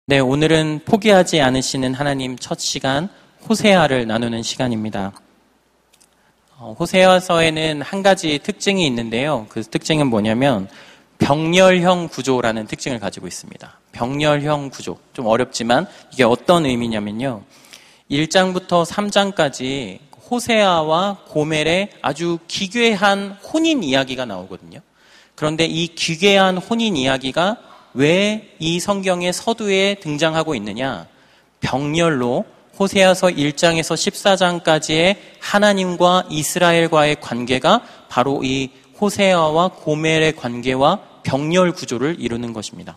네, 오늘은 포기하지 않으시는 하나님 첫 시간 호세아를 나누는 시간입니다. 호세아서에는 한 가지 특징이 있는데요. 그 특징은 뭐냐면 병렬형 구조라는 특징을 가지고 있습니다. 병렬형 구조. 좀 어렵지만 이게 어떤 의미냐면요. 1장부터 3장까지 호세아와 고멜의 아주 기괴한 혼인 이야기가 나오거든요. 그런데 이 기괴한 혼인 이야기가 왜 이 성경의 서두에 등장하고 있느냐? 병렬로 호세아서 1장에서 14장까지의 하나님과 이스라엘과의 관계가 바로 이 호세아와 고멜의 관계와 병렬 구조를 이루는 것입니다.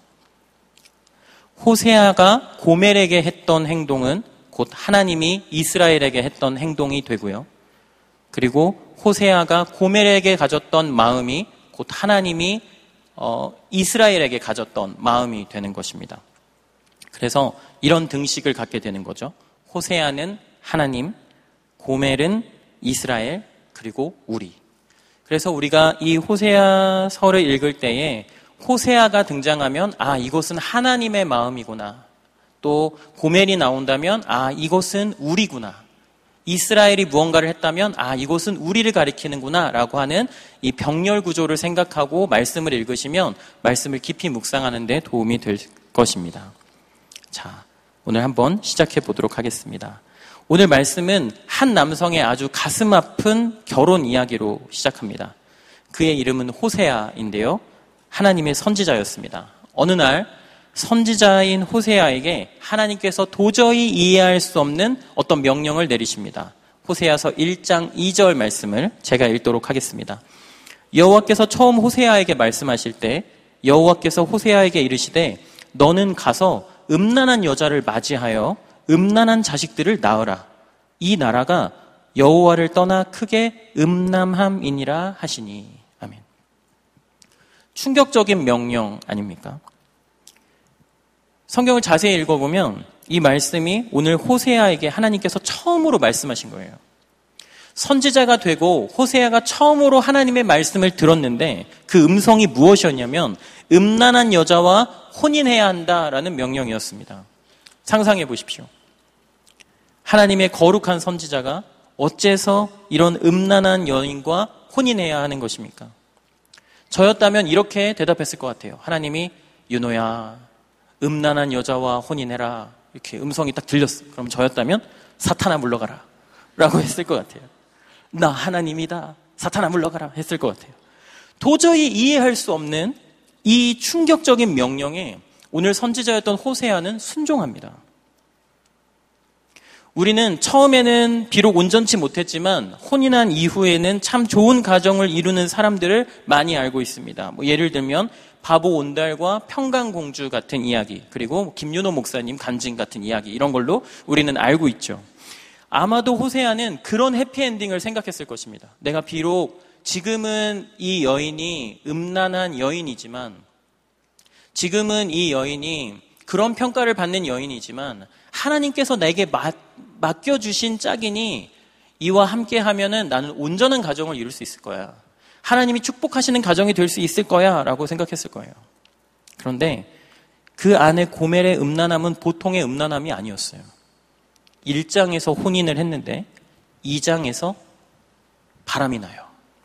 호세아가 고멜에게 했던 행동은 곧 하나님이 이스라엘에게 했던 행동이 되고요. 그리고 호세아가 고멜에게 가졌던 마음이 곧 하나님이 이스라엘에게 가졌던 마음이 되는 것입니다. 그래서 이런 등식을 갖게 되는 거죠. 호세아는 하나님, 고멜은 이스라엘, 그리고 우리. 그래서 우리가 이 호세아서를 읽을 때에 호세아가 등장하면 이것은 하나님의 마음이구나. 또 고멜이 나온다면 이것은 우리구나. 이스라엘이 무언가를 했다면 이것은 우리를 가리키는구나 라고 하는 이 병렬 구조를 생각하고 말씀을 읽으시면 말씀을 깊이 묵상하는 데 도움이 될 것입니다. 자, 오늘 한번 시작해 보도록 하겠습니다. 오늘 말씀은 한 남성의 아주 가슴 아픈 결혼 이야기로 시작합니다. 그의 이름은 호세아인데요. 하나님의 선지자였습니다. 어느 날 선지자인 호세아에게 하나님께서 도저히 이해할 수 없는 어떤 명령을 내리십니다. 호세아서 1장 2절 말씀을 제가 읽도록 하겠습니다. 여호와께서 처음 호세아에게 말씀하실 때 여호와께서 호세아에게 이르시되 너는 가서 음란한 여자를 맞이하여 음란한 자식들을 낳으라. 이 나라가 여호와를 떠나 크게 음란함이니라 하시니. 아멘. 충격적인 명령 아닙니까? 성경을 자세히 읽어보면 이 말씀이 오늘 호세아에게 하나님께서 처음으로 말씀하신 거예요. 선지자가 되고 호세아가 처음으로 하나님의 말씀을 들었는데 그 음성이 무엇이었냐면 음란한 여자와 혼인해야 한다라는 명령이었습니다. 상상해 보십시오. 하나님의 거룩한 선지자가 어째서 이런 음란한 여인과 혼인해야 하는 것입니까? 저였다면 이렇게 대답했을 것 같아요. 하나님이 윤호야 음란한 여자와 혼인해라 이렇게 음성이 딱 들렸어. 그럼 저였다면 사탄아 물러가라 라고 했을 것 같아요. 나 하나님이다 사탄아 물러가라 했을 것 같아요. 도저히 이해할 수 없는 이 충격적인 명령에 오늘 선지자였던 호세아는 순종합니다. 우리는 처음에는 비록 온전치 못했지만 혼인한 이후에는 참 좋은 가정을 이루는 사람들을 많이 알고 있습니다. 예를 들면 바보 온달과 평강공주 같은 이야기, 그리고 김윤호 목사님 간증 같은 이야기, 이런 걸로 우리는 알고 있죠. 아마도 호세아는 그런 해피엔딩을 생각했을 것입니다. 내가 비록 지금은 이 여인이 음란한 여인이지만, 지금은 이 여인이 그런 평가를 받는 여인이지만 하나님께서 내게 맡겨주신 짝이니 이와 함께 하면은 나는 온전한 가정을 이룰 수 있을 거야. 하나님이 축복하시는 가정이 될 수 있을 거야 라고 생각했을 거예요. 그런데 그 안에 고멜의 음란함은 보통의 음란함이 아니었어요. 1장에서 혼인을 했는데 2장에서 바람이 나요.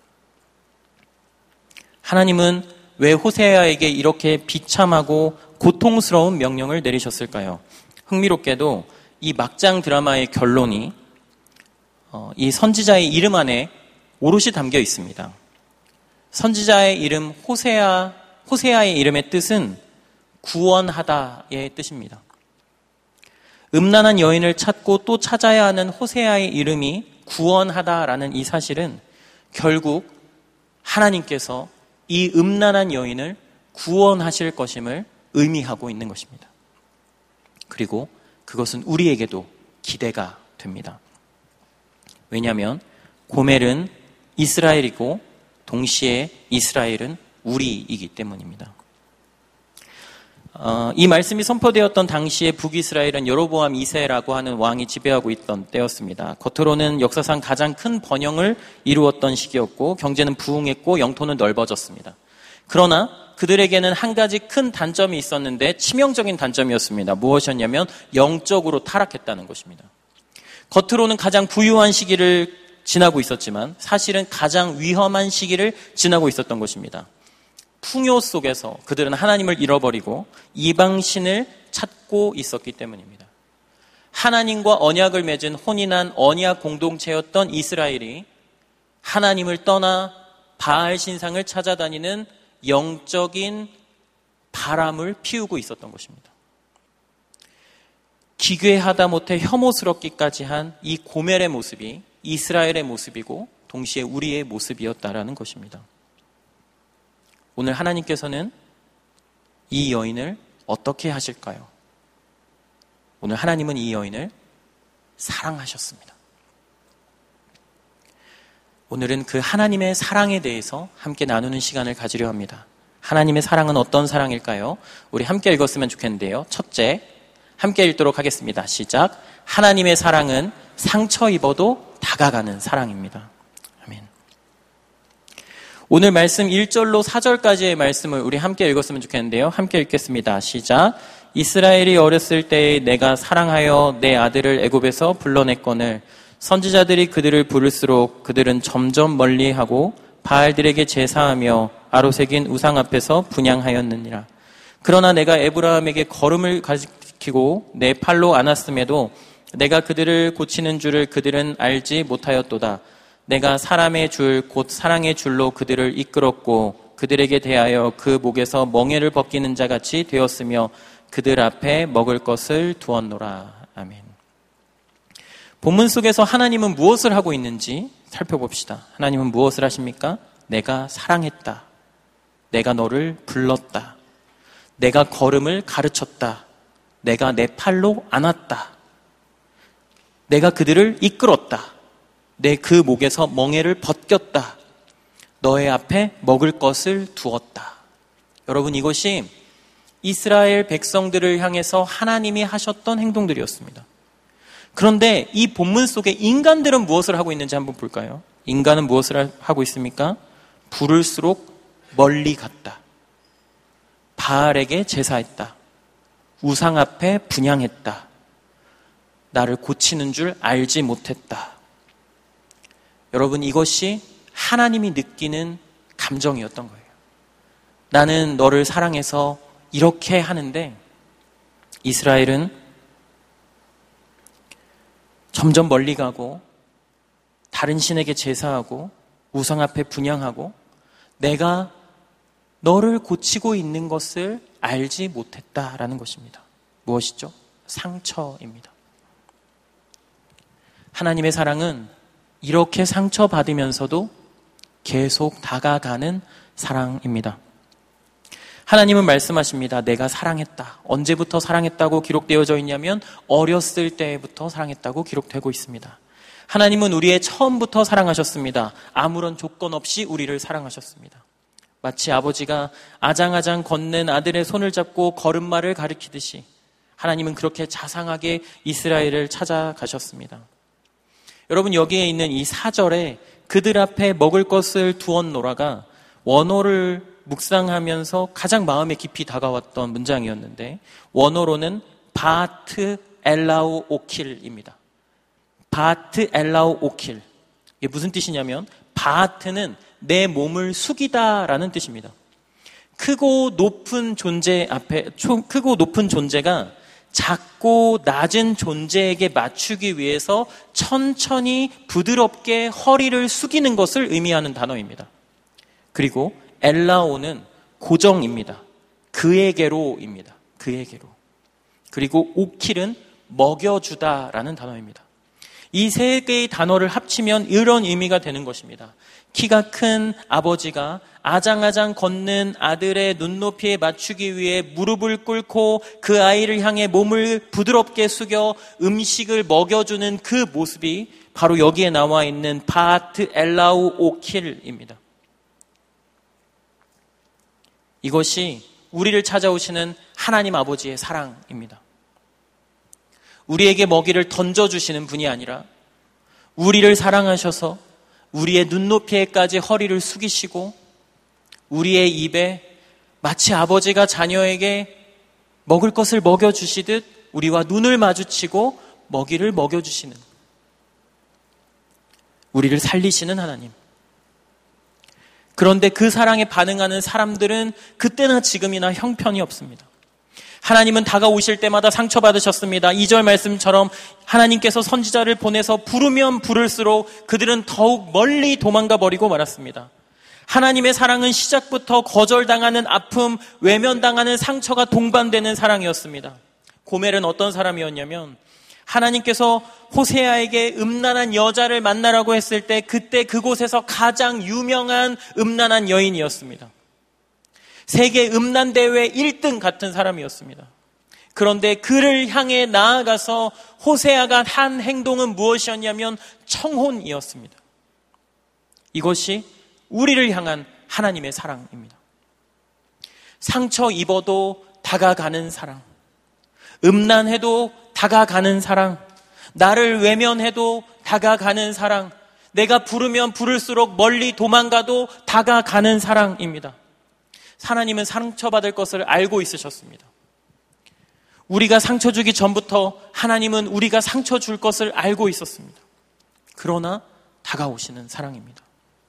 하나님은 왜 호세아에게 이렇게 비참하고 고통스러운 명령을 내리셨을까요? 흥미롭게도 이 막장 드라마의 결론이 이 선지자의 이름 안에 오롯이 담겨 있습니다. 선지자의 이름 호세아의 이름의 뜻은 구원하다의 뜻입니다. 음란한 여인을 찾고 또 찾아야 하는 호세아의 이름이 구원하다라는 이 사실은 결국 하나님께서 이 음란한 여인을 구원하실 것임을 의미하고 있는 것입니다. 그리고 그것은 우리에게도 기대가 됩니다. 왜냐하면 고멜은 이스라엘이고 동시에 이스라엘은 우리이기 때문입니다. 이 말씀이 선포되었던 당시에 북이스라엘은 여로보암 2세라고 하는 왕이 지배하고 있던 때였습니다. 겉으로는 역사상 가장 큰 번영을 이루었던 시기였고 경제는 부흥했고 영토는 넓어졌습니다. 그러나 그들에게는 한 가지 큰 단점이 있었는데 치명적인 단점이었습니다. 무엇이었냐면 영적으로 타락했다는 것입니다. 겉으로는 가장 부유한 시기를 지나고 있었지만 사실은 가장 위험한 시기를 지나고 있었던 것입니다. 풍요 속에서 그들은 하나님을 잃어버리고 이방신을 찾고 있었기 때문입니다. 하나님과 언약을 맺은 혼인한 언약 공동체였던 이스라엘이 하나님을 떠나 바알 신상을 찾아다니는 영적인 바람을 피우고 있었던 것입니다. 기괴하다 못해 혐오스럽기까지 한 이 고멜의 모습이 이스라엘의 모습이고 동시에 우리의 모습이었다라는 것입니다. 오늘 하나님께서는 이 여인을 어떻게 하실까요? 오늘 하나님은 이 여인을 사랑하셨습니다. 오늘은 그 하나님의 사랑에 대해서 함께 나누는 시간을 가지려 합니다. 하나님의 사랑은 어떤 사랑일까요? 우리 함께 읽었으면 좋겠는데요. 첫째, 함께 읽도록 하겠습니다. 시작. 하나님의 사랑은 상처 입어도 다가가는 사랑입니다. 아멘. 오늘 말씀 1절로 4절까지의 말씀을 우리 함께 읽었으면 좋겠는데요. 함께 읽겠습니다. 시작. 이스라엘이 어렸을 때에 내가 사랑하여 내 아들을 애굽에서 불러냈거늘 선지자들이 그들을 부를수록 그들은 점점 멀리하고 바알들에게 제사하며 아로새긴 우상 앞에서 분향하였느니라. 그러나 내가 에브라함에게 걸음을 가리키고 내 팔로 안았음에도 내가 그들을 고치는 줄을 그들은 알지 못하였도다. 내가 사람의 줄 곧 사랑의 줄로 그들을 이끌었고 그들에게 대하여 그 목에서 멍에를 벗기는 자같이 되었으며 그들 앞에 먹을 것을 두었노라. 아멘. 본문 속에서 하나님은 무엇을 하고 있는지 살펴봅시다. 하나님은 무엇을 하십니까? 내가 사랑했다. 내가 너를 불렀다. 내가 걸음을 가르쳤다. 내가 내 팔로 안았다. 내가 그들을 이끌었다. 내 그 목에서 멍에를 벗겼다. 너의 앞에 먹을 것을 두었다. 여러분, 이것이 이스라엘 백성들을 향해서 하나님이 하셨던 행동들이었습니다. 그런데 이 본문 속에 인간들은 무엇을 하고 있는지 한번 볼까요? 인간은 무엇을 하고 있습니까? 부를수록 멀리 갔다. 바알에게 제사했다. 우상 앞에 분향했다. 나를 고치는 줄 알지 못했다. 여러분, 이것이 하나님이 느끼는 감정이었던 거예요. 나는 너를 사랑해서 이렇게 하는데 이스라엘은 점점 멀리 가고 다른 신에게 제사하고 우상 앞에 분향하고 내가 너를 고치고 있는 것을 알지 못했다라는 것입니다. 무엇이죠? 상처입니다. 하나님의 사랑은 이렇게 상처받으면서도 계속 다가가는 사랑입니다. 하나님은 말씀하십니다. 내가 사랑했다. 언제부터 사랑했다고 기록되어져 있냐면 어렸을 때부터 사랑했다고 기록되고 있습니다. 하나님은 우리의 처음부터 사랑하셨습니다. 아무런 조건 없이 우리를 사랑하셨습니다. 마치 아버지가 아장아장 걷는 아들의 손을 잡고 걸음마를 가리키듯이 하나님은 그렇게 자상하게 이스라엘을 찾아가셨습니다. 여러분, 여기에 있는 이 4절에 그들 앞에 먹을 것을 두었노라가 원어를 묵상하면서 가장 마음에 깊이 다가왔던 문장이었는데 원어로는 바트 엘라우 오킬입니다. 바트 엘라우 오킬. 이게 무슨 뜻이냐면 바트는 내 몸을 숙이다 라는 뜻입니다. 크고 높은 존재가 작고 낮은 존재에게 맞추기 위해서 천천히 부드럽게 허리를 숙이는 것을 의미하는 단어입니다. 그리고 엘라오는 고정입니다. 그에게로입니다. 그에게로. 그리고 오킬은 먹여주다라는 단어입니다. 이 세 개의 단어를 합치면 이런 의미가 되는 것입니다. 키가 큰 아버지가 아장아장 걷는 아들의 눈높이에 맞추기 위해 무릎을 꿇고 그 아이를 향해 몸을 부드럽게 숙여 음식을 먹여주는 그 모습이 바로 여기에 나와 있는 바트 엘라우 오킬입니다. 이것이 우리를 찾아오시는 하나님 아버지의 사랑입니다. 우리에게 먹이를 던져주시는 분이 아니라 우리를 사랑하셔서 우리의 눈높이에까지 허리를 숙이시고 우리의 입에 마치 아버지가 자녀에게 먹을 것을 먹여주시듯 우리와 눈을 마주치고 먹이를 먹여주시는, 우리를 살리시는 하나님. 그런데 그 사랑에 반응하는 사람들은 그때나 지금이나 형편이 없습니다. 하나님은 다가오실 때마다 상처받으셨습니다. 2절 말씀처럼 하나님께서 선지자를 보내서 부르면 부를수록 그들은 더욱 멀리 도망가 버리고 말았습니다. 하나님의 사랑은 시작부터 거절당하는 아픔, 외면당하는 상처가 동반되는 사랑이었습니다. 고멜은 어떤 사람이었냐면 하나님께서 호세아에게 음란한 여자를 만나라고 했을 때 그때 그곳에서 가장 유명한 음란한 여인이었습니다. 세계 음란대회 1등 같은 사람이었습니다. 그런데 그를 향해 나아가서 호세아가 한 행동은 무엇이었냐면 청혼이었습니다. 이것이 우리를 향한 하나님의 사랑입니다. 상처 입어도 다가가는 사랑, 음란해도 다가가는 사랑, 나를 외면해도 다가가는 사랑, 내가 부르면 부를수록 멀리 도망가도 다가가는 사랑입니다. 하나님은 상처받을 것을 알고 있으셨습니다. 우리가 상처 주기 전부터 하나님은 우리가 상처 줄 것을 알고 있었습니다. 그러나 다가오시는 사랑입니다.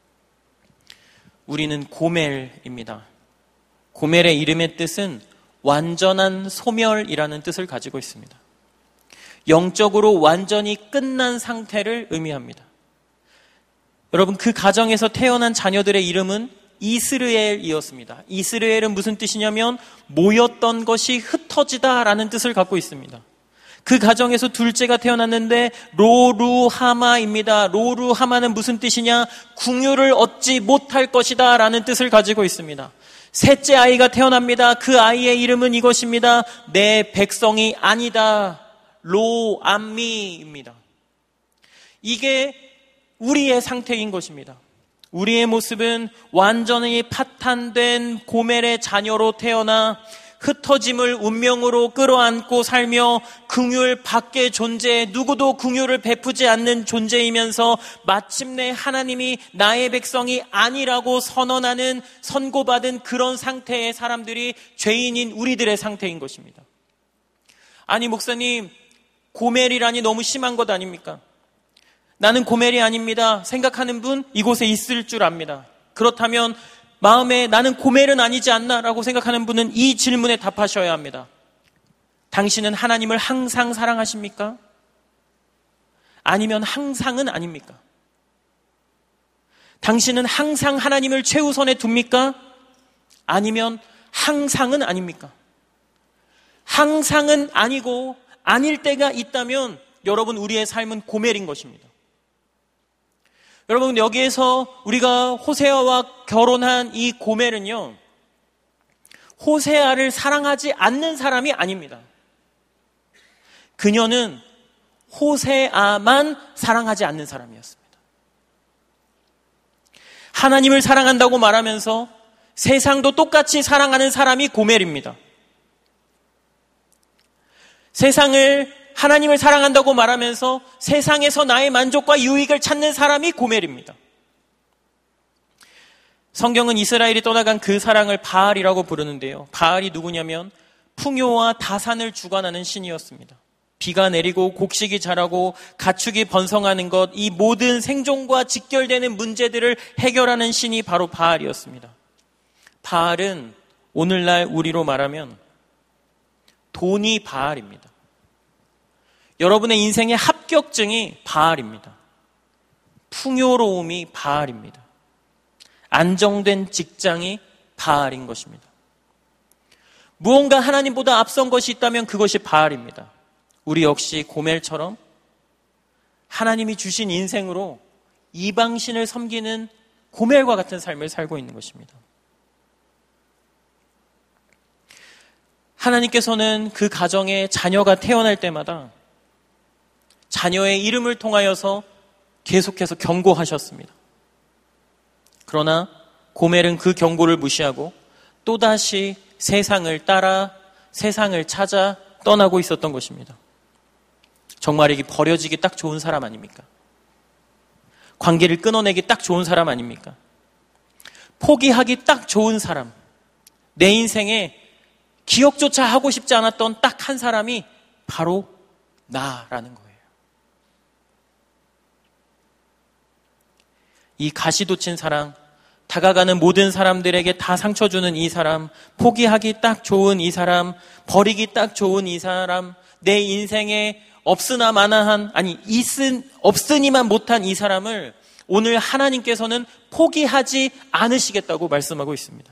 우리는 고멜입니다. 고멜의 이름의 뜻은 완전한 소멸이라는 뜻을 가지고 있습니다. 영적으로 완전히 끝난 상태를 의미합니다. 여러분, 그 가정에서 태어난 자녀들의 이름은 이스르엘이었습니다. 이스르엘은 무슨 뜻이냐면 모였던 것이 흩어지다라는 뜻을 갖고 있습니다. 그 가정에서 둘째가 태어났는데 로루하마입니다. 로루하마는 무슨 뜻이냐? 궁유를 얻지 못할 것이다 라는 뜻을 가지고 있습니다. 셋째 아이가 태어납니다. 그 아이의 이름은 이것입니다. 내 백성이 아니다. 로암미입니다. 이게 우리의 상태인 것입니다. 우리의 모습은 완전히 파탄된 고멜의 자녀로 태어나 흩어짐을 운명으로 끌어안고 살며 긍휼 밖의 존재, 누구도 긍휼을 베푸지 않는 존재이면서 마침내 하나님이 나의 백성이 아니라고 선언하는, 선고받은 그런 상태의 사람들이 죄인인 우리들의 상태인 것입니다. 아니 목사님, 고멜이라니 너무 심한 것 아닙니까? 나는 고멜이 아닙니다 생각하는 분 이곳에 있을 줄 압니다. 그렇다면 마음에 나는 고멜은 아니지 않나 라고 생각하는 분은 이 질문에 답하셔야 합니다. 당신은 하나님을 항상 사랑하십니까? 아니면 항상은 아닙니까? 당신은 항상 하나님을 최우선에 둡니까? 아니면 항상은 아닙니까? 항상은 아니고 아닐 때가 있다면 여러분, 우리의 삶은 고멜인 것입니다. 여러분, 여기에서 우리가 호세아와 결혼한 이 고멜은요, 호세아를 사랑하지 않는 사람이 아닙니다. 그녀는 호세아만 사랑하지 않는 사람이었습니다. 하나님을 사랑한다고 말하면서 세상도 똑같이 사랑하는 사람이 고멜입니다. 세상을, 하나님을 사랑한다고 말하면서 세상에서 나의 만족과 유익을 찾는 사람이 고멜입니다. 성경은 이스라엘이 떠나간 그 사랑을 바알이라고 부르는데요. 바알이 누구냐면 풍요와 다산을 주관하는 신이었습니다. 비가 내리고 곡식이 자라고 가축이 번성하는 것, 이 모든 생존과 직결되는 문제들을 해결하는 신이 바로 바알이었습니다. 바알은 오늘날 우리로 말하면 돈이 바알입니다. 여러분의 인생의 합격증이 바알입니다. 풍요로움이 바알입니다. 안정된 직장이 바알인 것입니다. 무언가 하나님보다 앞선 것이 있다면 그것이 바알입니다. 우리 역시 고멜처럼 하나님이 주신 인생으로 이방신을 섬기는 고멜과 같은 삶을 살고 있는 것입니다. 하나님께서는 그 가정에 자녀가 태어날 때마다 자녀의 이름을 통하여서 계속해서 경고하셨습니다. 그러나 고멜은 그 경고를 무시하고 또다시 세상을 따라 세상을 찾아 떠나고 있었던 것입니다. 정말 이게 버려지기 딱 좋은 사람 아닙니까? 관계를 끊어내기 딱 좋은 사람 아닙니까? 포기하기 딱 좋은 사람, 내 인생에 기억조차 하고 싶지 않았던 딱 한 사람이 바로 나라는 거예요. 이 가시돋친 사랑, 다가가는 모든 사람들에게 다 상처 주는 이 사람, 포기하기 딱 좋은 이 사람, 버리기 딱 좋은 이 사람, 내 인생에 없으나 마나한, 아니 없으니만 못한 이 사람을 오늘 하나님께서는 포기하지 않으시겠다고 말씀하고 있습니다.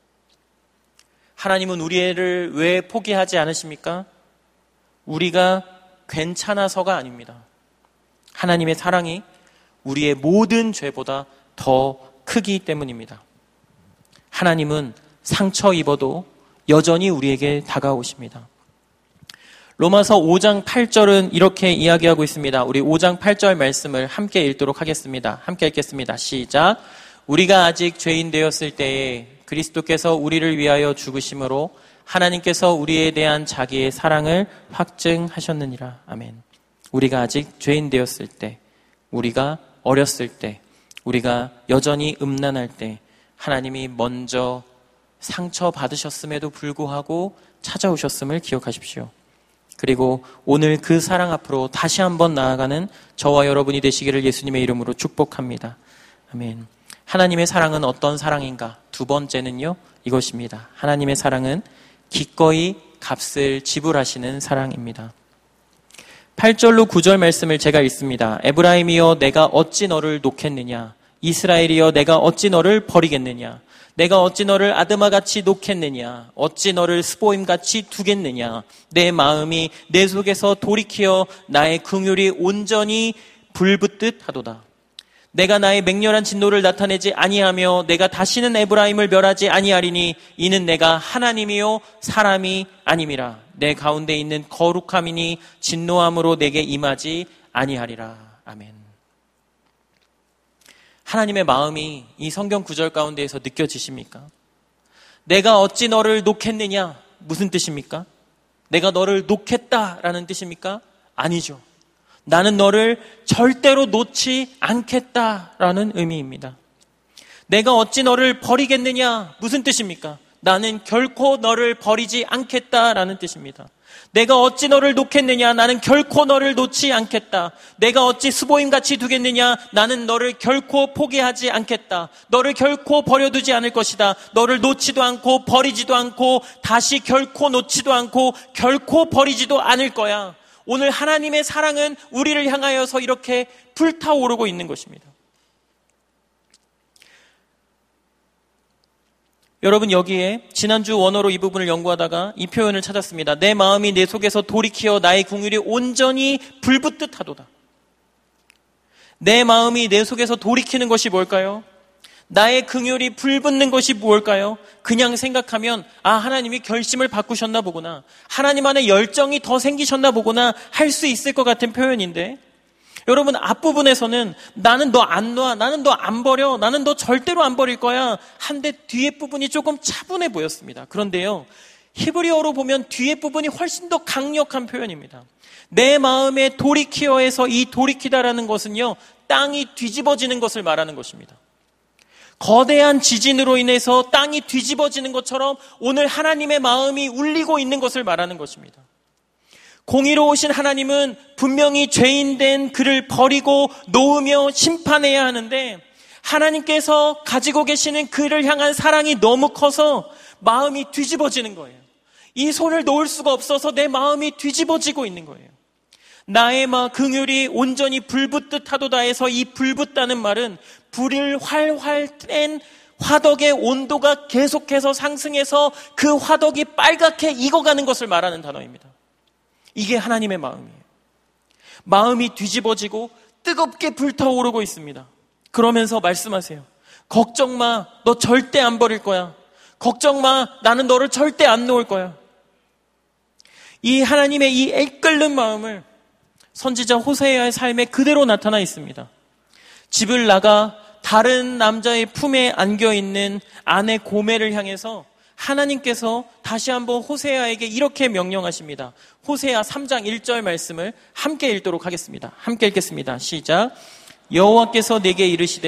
하나님은 우리를 왜 포기하지 않으십니까? 우리가 괜찮아서가 아닙니다. 하나님의 사랑이 우리의 모든 죄보다 더 크기 때문입니다. 하나님은 상처 입어도 여전히 우리에게 다가오십니다. 로마서 5장 8절은 이렇게 이야기하고 있습니다. 우리 5장 8절 말씀을 함께 읽도록 하겠습니다. 함께 읽겠습니다. 시작. 우리가 아직 죄인 되었을 때에 그리스도께서 우리를 위하여 죽으심으로 하나님께서 우리에 대한 자기의 사랑을 확증하셨느니라. 아멘. 우리가 아직 죄인 되었을 때, 우리가 어렸을 때, 우리가 여전히 음란할 때 하나님이 먼저 상처받으셨음에도 불구하고 찾아오셨음을 기억하십시오. 그리고 오늘 그 사랑 앞으로 다시 한번 나아가는 저와 여러분이 되시기를 예수님의 이름으로 축복합니다. 아멘. 하나님의 사랑은 어떤 사랑인가? 두 번째는요, 이것입니다. 하나님의 사랑은 기꺼이 값을 지불하시는 사랑입니다. 8절로 9절 말씀을 제가 읽습니다. 에브라임이여 내가 어찌 너를 놓겠느냐? 이스라엘이여 내가 어찌 너를 버리겠느냐? 내가 어찌 너를 아드마같이 놓겠느냐? 어찌 너를 스보임같이 두겠느냐? 내 마음이 내 속에서 돌이키어 나의 긍휼이 온전히 불붙듯 하도다. 내가 나의 맹렬한 진노를 나타내지 아니하며 내가 다시는 에브라임을 멸하지 아니하리니 이는 내가 하나님이요 사람이 아님이라. 내 가운데 있는 거룩함이니 진노함으로 내게 임하지 아니하리라. 아멘. 하나님의 마음이 이 성경 구절 가운데에서 느껴지십니까? 내가 어찌 너를 놓겠느냐? 무슨 뜻입니까? 내가 너를 놓겠다라는 뜻입니까? 아니죠. 나는 너를 절대로 놓지 않겠다라는 의미입니다. 내가 어찌 너를 버리겠느냐? 무슨 뜻입니까? 나는 결코 너를 버리지 않겠다라는 뜻입니다. 내가 어찌 너를 놓겠느냐? 나는 결코 너를 놓지 않겠다. 내가 어찌 스보임같이 두겠느냐? 나는 너를 결코 포기하지 않겠다. 너를 결코 버려두지 않을 것이다. 너를 놓지도 않고 버리지도 않고 다시 결코 놓지도 않고 결코 버리지도 않을 거야. 오늘 하나님의 사랑은 우리를 향하여서 이렇게 불타오르고 있는 것입니다. 여러분, 여기에 지난주 원어로 이 부분을 연구하다가 이 표현을 찾았습니다. 내 마음이 내 속에서 돌이키어 나의 긍휼이 온전히 불붙듯 하도다. 내 마음이 내 속에서 돌이키는 것이 뭘까요? 나의 긍휼이 불붙는 것이 무엇일까요? 그냥 생각하면 하나님이 결심을 바꾸셨나 보구나, 하나님 안에 열정이 더 생기셨나 보구나 할 수 있을 것 같은 표현인데, 여러분 앞부분에서는 나는 너 안 놔, 나는 너 안 버려, 나는 너 절대로 안 버릴 거야 한데 뒤에 부분이 조금 차분해 보였습니다. 그런데요, 히브리어로 보면 뒤에 부분이 훨씬 더 강력한 표현입니다. 내 마음에 돌이키어에서 이 돌이키다라는 것은요, 땅이 뒤집어지는 것을 말하는 것입니다. 거대한 지진으로 인해서 땅이 뒤집어지는 것처럼 오늘 하나님의 마음이 울리고 있는 것을 말하는 것입니다. 공의로우신 하나님은 분명히 죄인된 그를 버리고 놓으며 심판해야 하는데, 하나님께서 가지고 계시는 그를 향한 사랑이 너무 커서 마음이 뒤집어지는 거예요. 이 손을 놓을 수가 없어서 내 마음이 뒤집어지고 있는 거예요. 나의 긍휼이 온전히 불붙듯 하도다 해서 이 불붙다는 말은 불을 활활 뗀 화덕의 온도가 계속해서 상승해서 그 화덕이 빨갛게 익어가는 것을 말하는 단어입니다. 이게 하나님의 마음이에요. 마음이 뒤집어지고 뜨겁게 불타오르고 있습니다. 그러면서 말씀하세요. 걱정 마, 너 절대 안 버릴 거야. 걱정 마, 나는 너를 절대 안 놓을 거야. 이 하나님의 이 애끓는 마음을 선지자 호세아의 삶에 그대로 나타나 있습니다. 집을 나가 다른 남자의 품에 안겨있는 아내 고멜을 향해서 하나님께서 다시 한번 호세아에게 이렇게 명령하십니다. 호세아 3장 1절 말씀을 함께 읽도록 하겠습니다. 함께 읽겠습니다. 시작. 여호와께서 내게 이르시되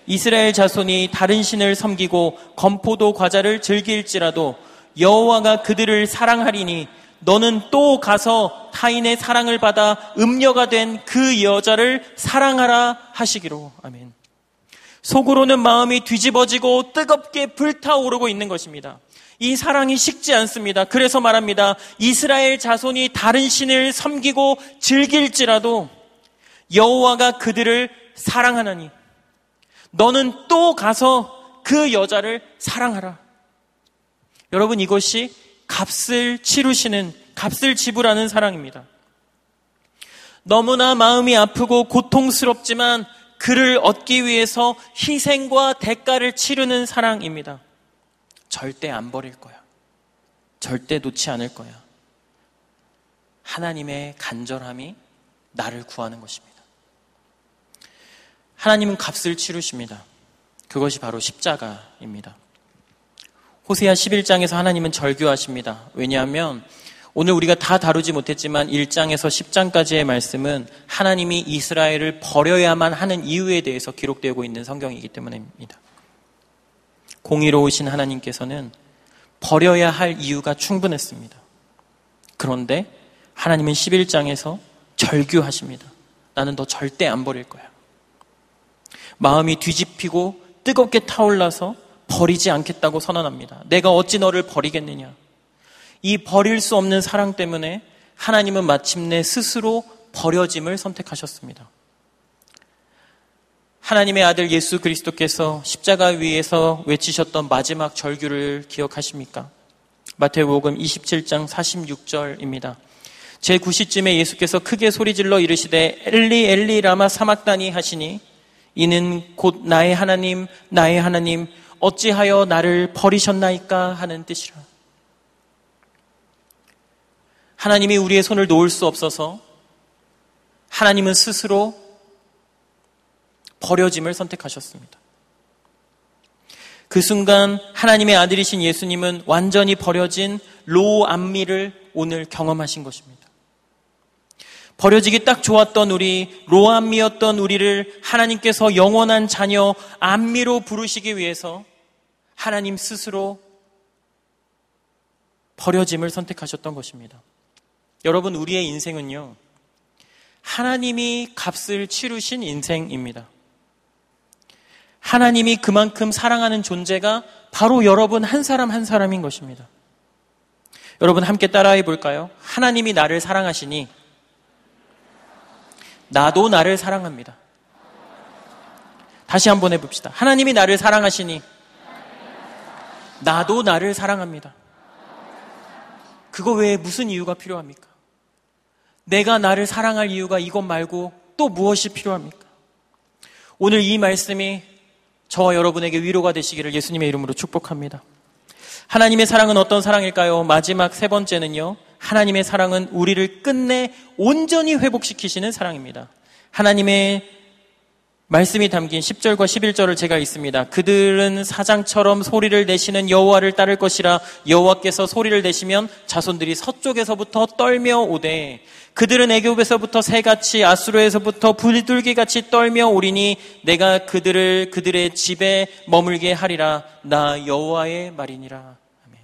이스라엘 자손이 다른 신을 섬기고 건포도 과자를 즐길지라도 여호와가 그들을 사랑하리니 너는 또 가서 타인의 사랑을 받아 음녀가 된 그 여자를 사랑하라 하시기로. 아멘. 속으로는 마음이 뒤집어지고 뜨겁게 불타오르고 있는 것입니다. 이 사랑이 식지 않습니다. 그래서 말합니다. 이스라엘 자손이 다른 신을 섬기고 즐길지라도 여호와가 그들을 사랑하나니 너는 또 가서 그 여자를 사랑하라. 여러분, 이것이 값을 치르시는, 값을 지불하는 사랑입니다. 너무나 마음이 아프고 고통스럽지만 그를 얻기 위해서 희생과 대가를 치르는 사랑입니다. 절대 안 버릴 거야. 절대 놓지 않을 거야. 하나님의 간절함이 나를 구하는 것입니다. 하나님은 값을 치르십니다. 그것이 바로 십자가입니다. 호세아 11장에서 하나님은 절규하십니다. 왜냐하면 오늘 우리가 다 다루지 못했지만 1장에서 10장까지의 말씀은 하나님이 이스라엘을 버려야만 하는 이유에 대해서 기록되고 있는 성경이기 때문입니다. 공의로우신 하나님께서는 버려야 할 이유가 충분했습니다. 그런데 하나님은 11장에서 절규하십니다. 나는 너 절대 안 버릴 거야. 마음이 뒤집히고 뜨겁게 타올라서 버리지 않겠다고 선언합니다. 내가 어찌 너를 버리겠느냐. 이 버릴 수 없는 사랑 때문에 하나님은 마침내 스스로 버려짐을 선택하셨습니다. 하나님의 아들 예수 그리스도께서 십자가 위에서 외치셨던 마지막 절규를 기억하십니까? 마태복음 27장 46절입니다. 제9시쯤에 예수께서 크게 소리질러 이르시되 엘리 엘리 라마 사막다니 하시니 이는 곧 나의 하나님 나의 하나님 어찌하여 나를 버리셨나이까 하는 뜻이라. 하나님이 우리의 손을 놓을 수 없어서 하나님은 스스로 버려짐을 선택하셨습니다. 그 순간 하나님의 아들이신 예수님은 완전히 버려진 로암미를 오늘 경험하신 것입니다. 버려지기 딱 좋았던 우리, 로암미였던 우리를 하나님께서 영원한 자녀 암미로 부르시기 위해서 하나님 스스로 버려짐을 선택하셨던 것입니다. 여러분, 우리의 인생은요, 하나님이 값을 치르신 인생입니다. 하나님이 그만큼 사랑하는 존재가 바로 여러분 한 사람 한 사람인 것입니다. 여러분 함께 따라해 볼까요? 하나님이 나를 사랑하시니 나도 나를 사랑합니다. 다시 한번 해봅시다. 하나님이 나를 사랑하시니 나도 나를 사랑합니다. 그거 외에 무슨 이유가 필요합니까? 내가 나를 사랑할 이유가 이것 말고 또 무엇이 필요합니까? 오늘 이 말씀이 저와 여러분에게 위로가 되시기를 예수님의 이름으로 축복합니다. 하나님의 사랑은 어떤 사랑일까요? 마지막 세 번째는요, 하나님의 사랑은 우리를 끝내 온전히 회복시키시는 사랑입니다. 하나님의 말씀이 담긴 10절과 11절을 제가 읽습니다. 그들은 사장처럼 소리를 내시는 여호와를 따를 것이라. 여호와께서 소리를 내시면 자손들이 서쪽에서부터 떨며 오되 그들은 애굽에서부터 새같이 아수르에서부터 불들기같이 떨며 오리니 내가 그들의 집에 머물게 하리라. 나 여호와의 말이니라. 아멘.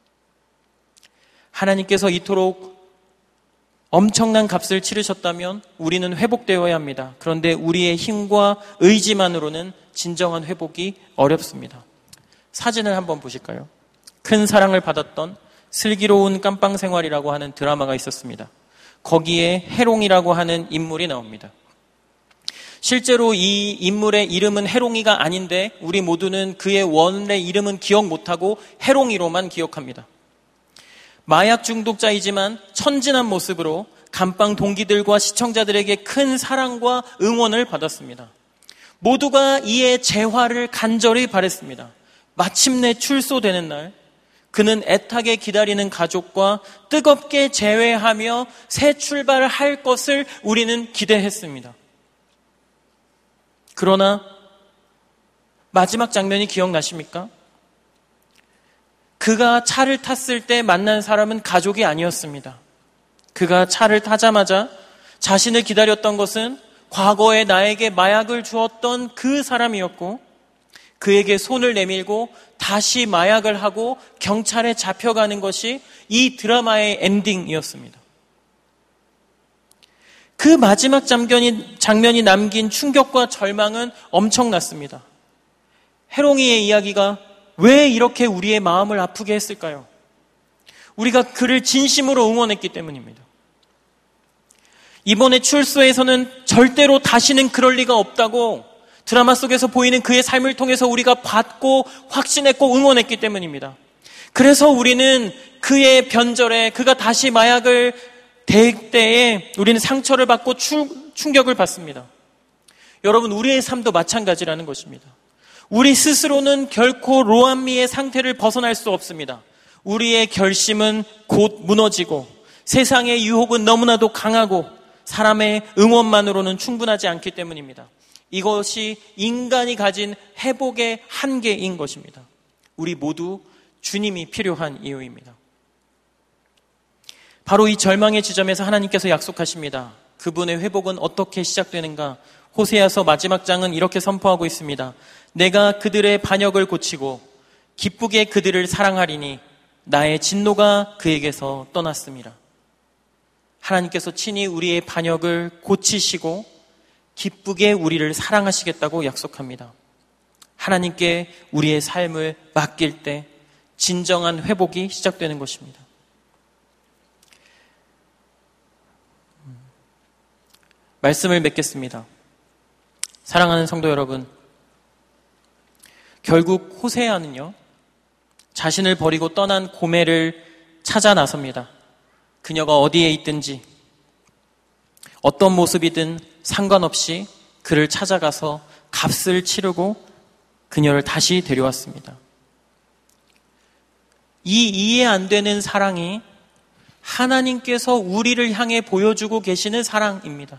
하나님께서 이토록 엄청난 값을 치르셨다면 우리는 회복되어야 합니다. 그런데 우리의 힘과 의지만으로는 진정한 회복이 어렵습니다. 사진을 한번 보실까요? 큰 사랑을 받았던 슬기로운 깜빵 생활이라고 하는 드라마가 있었습니다. 거기에 해롱이라고 하는 인물이 나옵니다. 실제로 이 인물의 이름은 해롱이가 아닌데 우리 모두는 그의 원래 이름은 기억 못하고 해롱이로만 기억합니다. 마약 중독자이지만 천진한 모습으로 감방 동기들과 시청자들에게 큰 사랑과 응원을 받았습니다. 모두가 이의 재활을 간절히 바랬습니다. 마침내 출소되는 날, 그는 애타게 기다리는 가족과 뜨겁게 재회하며 새 출발을 할 것을 우리는 기대했습니다. 그러나 마지막 장면이 기억나십니까? 그가 차를 탔을 때 만난 사람은 가족이 아니었습니다. 그가 차를 타자마자 자신을 기다렸던 것은 과거에 나에게 마약을 주었던 그 사람이었고 그에게 손을 내밀고 다시 마약을 하고 경찰에 잡혀가는 것이 이 드라마의 엔딩이었습니다. 그 마지막 장면이 남긴 충격과 절망은 엄청났습니다. 해롱이의 이야기가 왜 이렇게 우리의 마음을 아프게 했을까요? 우리가 그를 진심으로 응원했기 때문입니다. 이번에 출소에서는 절대로 다시는 그럴 리가 없다고 드라마 속에서 보이는 그의 삶을 통해서 우리가 봤고 확신했고 응원했기 때문입니다. 그래서 우리는 그의 변절에, 그가 다시 마약을 댈 때에 우리는 상처를 받고 충격을 받습니다. 여러분, 우리의 삶도 마찬가지라는 것입니다. 우리 스스로는 결코 로암미의 상태를 벗어날 수 없습니다. 우리의 결심은 곧 무너지고 세상의 유혹은 너무나도 강하고 사람의 응원만으로는 충분하지 않기 때문입니다. 이것이 인간이 가진 회복의 한계인 것입니다. 우리 모두 주님이 필요한 이유입니다. 바로 이 절망의 지점에서 하나님께서 약속하십니다. 그분의 회복은 어떻게 시작되는가? 호세아서 마지막 장은 이렇게 선포하고 있습니다. 내가 그들의 반역을 고치고 기쁘게 그들을 사랑하리니 나의 진노가 그에게서 떠났습니다. 하나님께서 친히 우리의 반역을 고치시고 기쁘게 우리를 사랑하시겠다고 약속합니다. 하나님께 우리의 삶을 맡길 때 진정한 회복이 시작되는 것입니다. 말씀을 맺겠습니다. 사랑하는 성도 여러분, 결국 호세아는요, 자신을 버리고 떠난 고멜을 찾아 나섭니다. 그녀가 어디에 있든지 어떤 모습이든 상관없이 그를 찾아가서 값을 치르고 그녀를 다시 데려왔습니다. 이 이해 안 되는 사랑이 하나님께서 우리를 향해 보여주고 계시는 사랑입니다.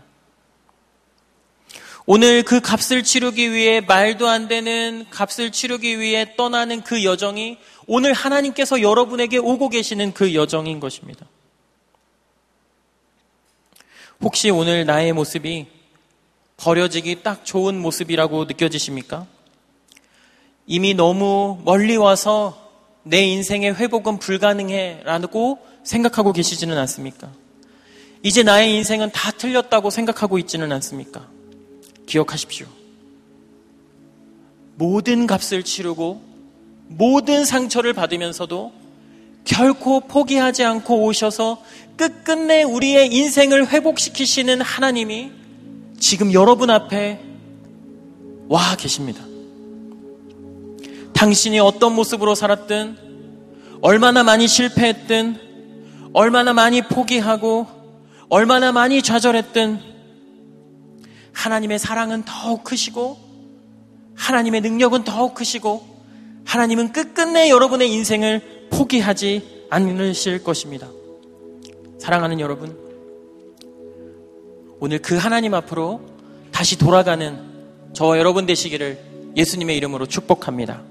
오늘 그 값을 치르기 위해, 말도 안 되는 값을 치르기 위해 떠나는 그 여정이 오늘 하나님께서 여러분에게 오고 계시는 그 여정인 것입니다. 혹시 오늘 나의 모습이 버려지기 딱 좋은 모습이라고 느껴지십니까? 이미 너무 멀리 와서 내 인생의 회복은 불가능해 라고 생각하고 계시지는 않습니까? 이제 나의 인생은 다 틀렸다고 생각하고 있지는 않습니까? 기억하십시오. 모든 값을 치르고 모든 상처를 받으면서도 결코 포기하지 않고 오셔서 끝끝내 우리의 인생을 회복시키시는 하나님이 지금 여러분 앞에 와 계십니다. 당신이 어떤 모습으로 살았든, 얼마나 많이 실패했든, 얼마나 많이 포기하고, 얼마나 많이 좌절했든 하나님의 사랑은 더욱 크시고 하나님의 능력은 더욱 크시고 하나님은 끝끝내 여러분의 인생을 포기하지 않으실 것입니다. 사랑하는 여러분, 오늘 그 하나님 앞으로 다시 돌아가는 저와 여러분 되시기를 예수님의 이름으로 축복합니다.